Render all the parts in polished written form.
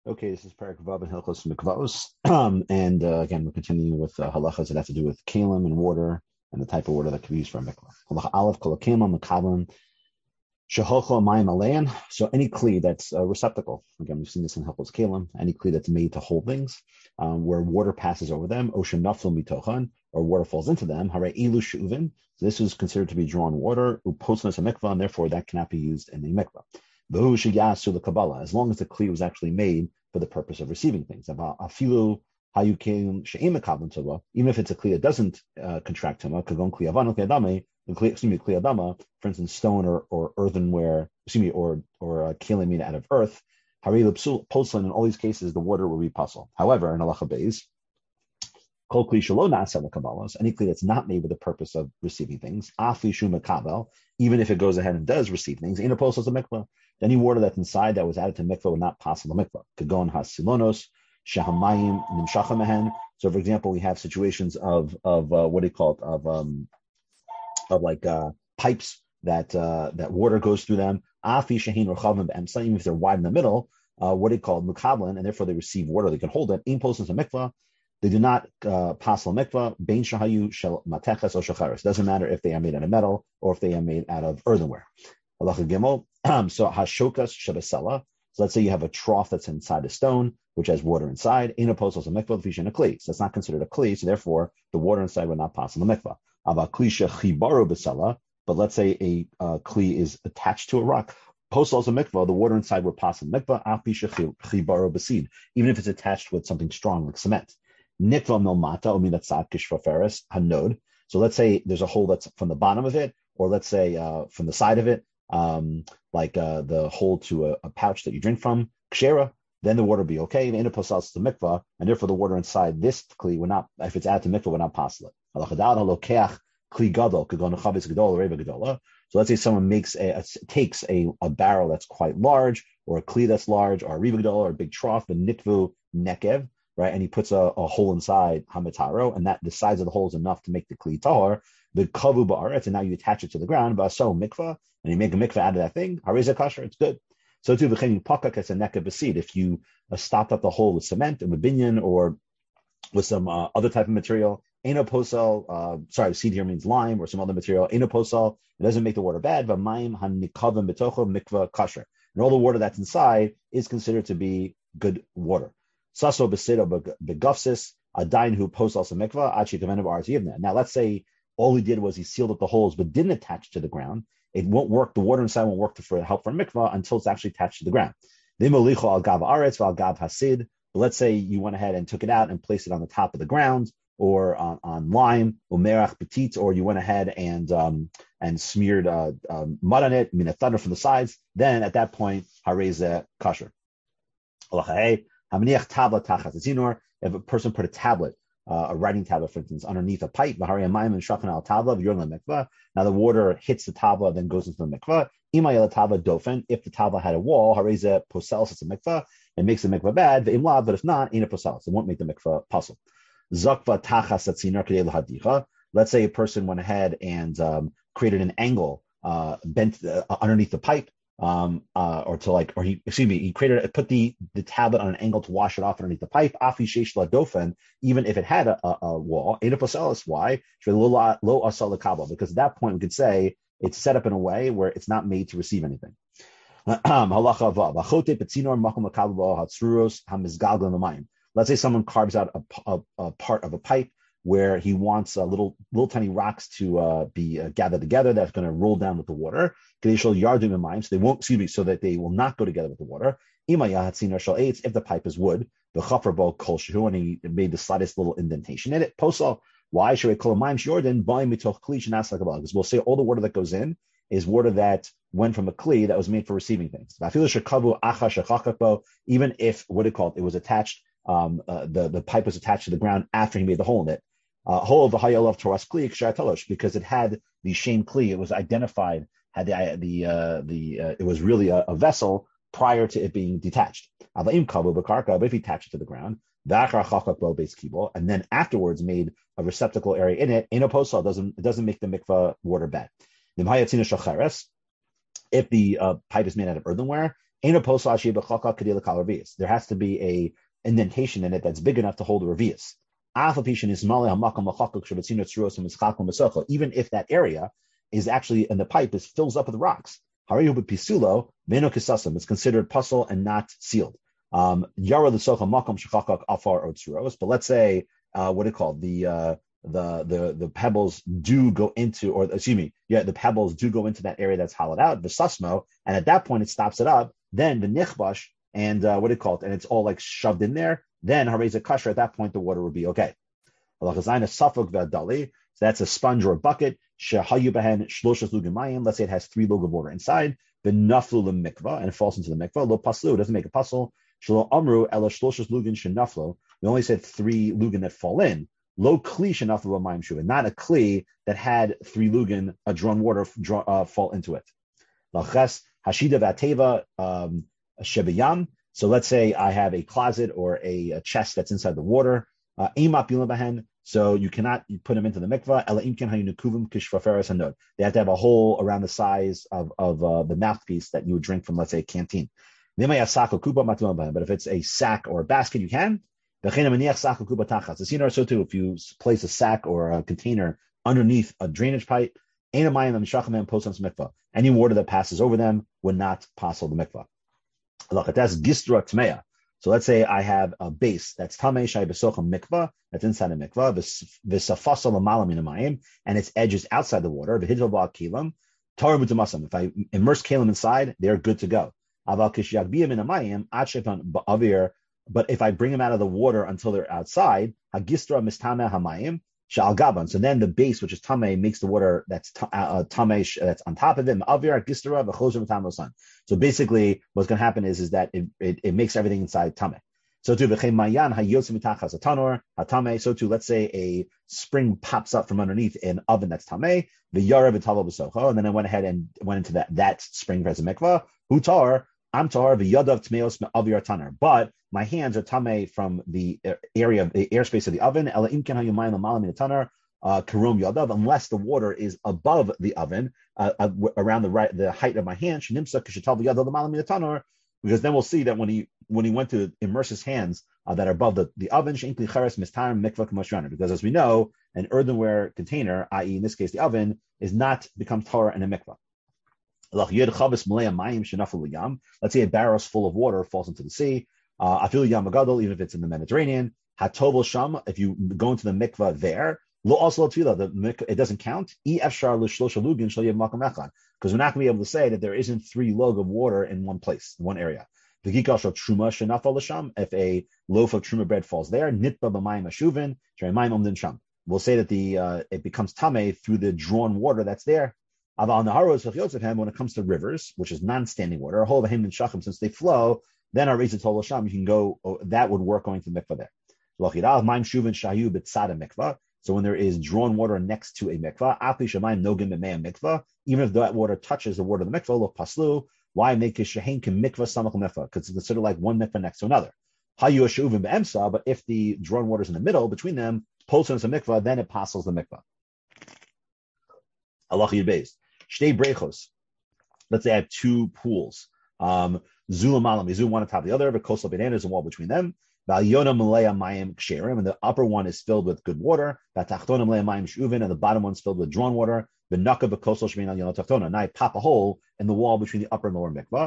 Okay, this is Parak Vav and Hilchos Mikvos. And again, we're continuing with halachas that have to do with kalim and water and the type of water that can be used for a mikvah. Halacha Aleph, kol kalim mekablim sheholcho mayim alein. So any kli that's a receptacle. Again, we've seen this in Hilchos Kalim. Any kli that's made to hold things, where water passes over them, oshen naflu mitochan, or water falls into them. Hare ilu shuvin. So this is considered to be drawn water. Uposnas a mikvah, and therefore that cannot be used in a mikvah. As long as the kli was actually made for the purpose of receiving things. Even if it's a kli that doesn't contract hema, for instance, stone or earthenware, or kelim made out of earth, in all these cases, the water will be puzzle. However, in halacha beis, any kli that's not made with the purpose of receiving things, even if it goes ahead and does receive things, any water that's inside that was added to mikvah would not pass the mikvah. Kagon hasilonos, shahamayim nimshacha mehen. So, for example, we have situations of what do you call it, pipes that water goes through them. Afi shahin rochavim b'emsa, even if they're wide in the middle, what do you call it, mukablan, and therefore they receive water. They can hold it. In posting to mikvah, they do not pass the mikvah. Bein shahayu shel mateches or shacharis. Doesn't matter if they are made out of metal or if they are made out of earthenware. Halacha gimel. So hashokas shabasela. So let's say you have a trough that's inside a stone, which has water inside. In a postal mikvah, fishin a kli. So that's not considered a kli. So therefore, the water inside would not pass in the mikvah. Aba klisha chibaru basela. But let's say a kli is attached to a rock. Postal mikvah, the water inside would pass in the mikvah. Apisha chibaru basid. Even if it's attached with something strong like cement. Nikva milmata uminatzat kishvaferes hanod. So let's say there's a hole that's from the bottom of it, or let's say from the side of it. The hole to a pouch that you drink from, kshera, then the water will be okay. The inapasal to mikvah, and therefore the water inside this kli would not, if it's added to mikvah, would not pass it. So let's say someone takes a barrel that's quite large, or a kli that's large, or a riva gedola, or a big trough, the nitvu nekev, right, and he puts a hole inside hamitaro, and that the size of the hole is enough to make the kli tahor. The kavu ba'aretz, and now you attach it to the ground, so mikvah, and you make a mikvah out of that thing, hareza kasher, it's good. So too, v'chein pakak as a neka b'seed, if you stopped up the hole with cement and with binyan or with some other type of material, eno posel, seed here means lime or some other material, eno posel, it doesn't make the water bad, v'mayim hanikavim betocho mikvah kasher, and all the water that's inside is considered to be good water. Saso b'sedo begufsis, adain hu posel mikvah, achi kavenav arzivna. Now let's say all he did was he sealed up the holes but didn't attach to the ground. It won't work. The water inside won't work for help for a mikvah until it's actually attached to the ground. But let's say you went ahead and took it out and placed it on the top of the ground or on lime or merach petit, or you went ahead and smeared mud on it, thunder from the sides. Then at that point, hareza kasher. If a person put a tablet, a writing tablet, for instance, underneath a pipe, now the water hits the tabla, then goes into the mikvah. If the tabla had a wall, hareza posels, it's a mikvah, it makes the mikvah bad. But if not, ain't a posels, it won't make the mikvah puzzle. Let's say a person went ahead and created an angle, bent underneath the pipe. He put the tablet on an angle to wash it off underneath the pipe. Even if it had a wall, why? Because at that point we could say it's set up in a way where it's not made to receive anything. Let's say someone carves out a part of a pipe where he wants little tiny rocks to be gathered together that's going to roll down with the water. So they won't, so that they will not go together with the water. If the pipe is wood, and he made the slightest little indentation in it. Why should we call because we'll say all the water that goes in is water that went from a kli that was made for receiving things. Even if it was attached, the pipe was attached to the ground after he made the hole in it. Because it had the shame kli, it was identified, had it was really a vessel prior to it being detached. But if he attached it to the ground, and then afterwards made a receptacle area in it, it doesn't make the mikvah water bad. If the pipe is made out of earthenware, There has to be a indentation in it that's big enough to hold a revius. Even if that area is actually, and the pipe fills up with rocks. It's considered puzzle and not sealed. But let's say what do you call the pebbles do go into, the pebbles do go into that area that's hollowed out, the susmo, and at that point it stops it up. Then the nichbash and what do you call it, and it's all like shoved in there. Then hareza kasher. At that point, the water would be okay. So that's a sponge or a bucket. Let's say it has 3 lug of water inside. The naflu mikvah, and it falls into the mikvah. Lo paslu, it doesn't make a puzzle. Shlo amru ela shloshes lugin shenaflo. We only said 3 lugin that fall in. Lo kli shenaflu b'mayim shuva, not a kli that had 3 lugin drawn water fall into it. Laches hashida v'ateva shebiyam. So let's say I have a closet or a chest that's inside the water. So you cannot put them into the mikvah. They have to have a hole around the size of the mouthpiece that you would drink from, let's say, a canteen. But if it's a sack or a basket, you can. So too, if you place a sack or a container underneath a drainage pipe, any water that passes over them would not pass the mikvah. That's gistra tmeya. So let's say I have a base that's tamei shai besocham mikvah, that's inside a mikvah, v'safasa l'malam min hamayim, and its edge is outside the water. V'hidval ba'kilam, tarim b'tumasam. If I immerse kalim inside, they're good to go. Aval kishyagbiya min hamayim atshefan ba'avir. But if I bring them out of the water until they're outside, hagistra mistameh hamayim shal gaban. So then the base, which is tamei, makes the water that's tamei that's on top of it. Ma'avir gistra v'chozer v'tam. So basically, what's going to happen is that it makes everything inside tameh. So too, so too, let's say a spring pops up from underneath an oven that's tameh, and then I went ahead and went into that spring as a mikvah. Hutar, I'm tar, but my hands are tameh from the area of the airspace of the oven. Unless the water is above the oven, around the height of my hand, because then we'll see that when he went to immerse his hands that are above the oven, because as we know, an earthenware container, i.e. in this case the oven, becomes Torah in a mikvah. Let's say a barrel full of water falls into the sea. Even if it's in the Mediterranean, if you go into the mikvah there, it doesn't count. Because we're not going to be able to say that there isn't 3 log of water in one place, one area. If a loaf of truma bread falls there, we'll say that it becomes tameh through the drawn water that's there. When it comes to rivers, which is non-standing water, since they flow, then our reason you can go. That would work going to the mikvah there. So when there is drawn water next to a mikvah, even if that water touches the water of the mikvah, look paslu. Why make a shehein mikvah samach mikvah? Because it's considered like one mikvah next to another. But if the drawn water is in the middle between them, posing as a mikvah, then it passes the mikvah. Allah Yudbeis. Shtei brechos. Let's say I have 2 pools. Zula malam, one on top of the other, but coastal banana is a wall between them. And the upper one is filled with good water. And the bottom one is filled with drawn water. Now I pop a hole in the wall between the upper and lower mikvah.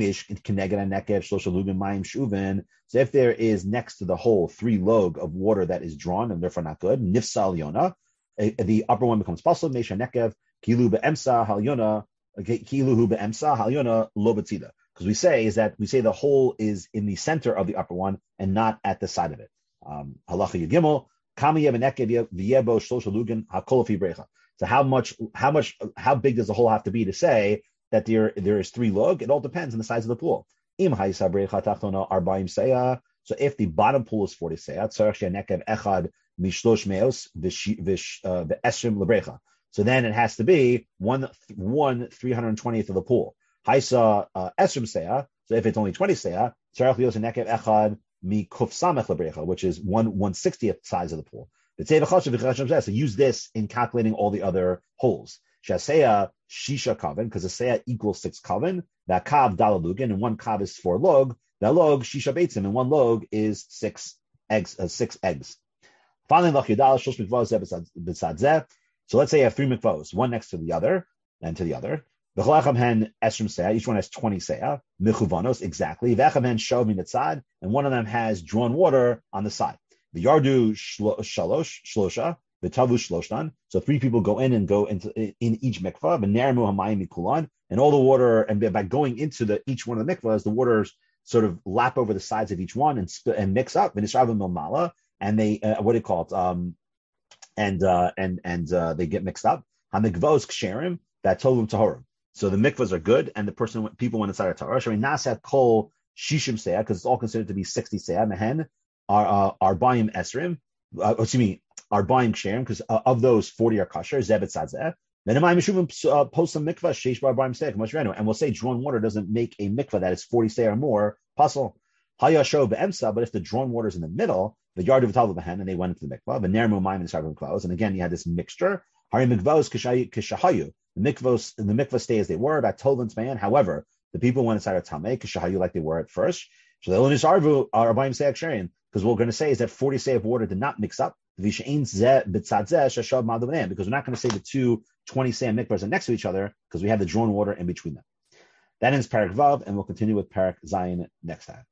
So if there is next to the hole 3 log of water that is drawn and therefore not good, nifsal yona, the upper one becomes pasul. Mesha nekev kilu beemsa halyona kiluhu beemsa halyona lo betzida. Because we say the hole is in the center of the upper one and not at the side of it. Halacha Yigimel, so how big does the hole have to be to say that there is 3 log? It all depends on the size of the pool. So if the bottom pool is 40 seah, so then it has to be 1/320th of the pool. Haisa esrim seah. So if it's only 20 seah, which is 1/160th size of the pool. So use this in calculating all the other holes. shisha kavin, because a seah equals 6 kavin. That kav dalalugin, and one kav is 4 log. That log shisha beitzim, and one log is 6 eggs. Finally, so let's say you have 3 mikvahs, one next to the other, and to the other. Each one has 20 seah, mechuvanos, exactly. And one of them has drawn water on the side. The yardu shlosha, the tavu shloshtan. So 3 people go in each mikvah, and all the water, and by going into each one of the mikvahs, the waters sort of lap over the sides of each one and mix up. And they what do you call it? They get mixed up. Hamikvos ksherim, that tovim tahorim. So the mikvahs are good, and people went inside our Torah. Shari nasat kol shishim seah, because it's all considered to be 60 seah. Mehen are bayim esrim. Are bayim ksherim, because of those 40 are kosher. Zebet sadzeh. And we'll say drawn water doesn't make a mikvah that is 40 seah or more puzzle. But if the drawn water is in the middle, the yard of Tal and they went into the mikvah, the nermu maim and sarvim clothes, and again you had this mixture. Hari mikvahs kishahayu. The mikvah stay as they were about Tovin Tmayan. However, the people went inside of Tameh kishahayu like they were at first. So the Elonis Arvu are buying seah ksherim, because what we're going to say is that 40 seah of water did not mix up. Because we're not going to say the two 20 seah mikvahs are next to each other, because we have the drawn water in between them. That ends Parak Vav, and we'll continue with Parak Zayin next time.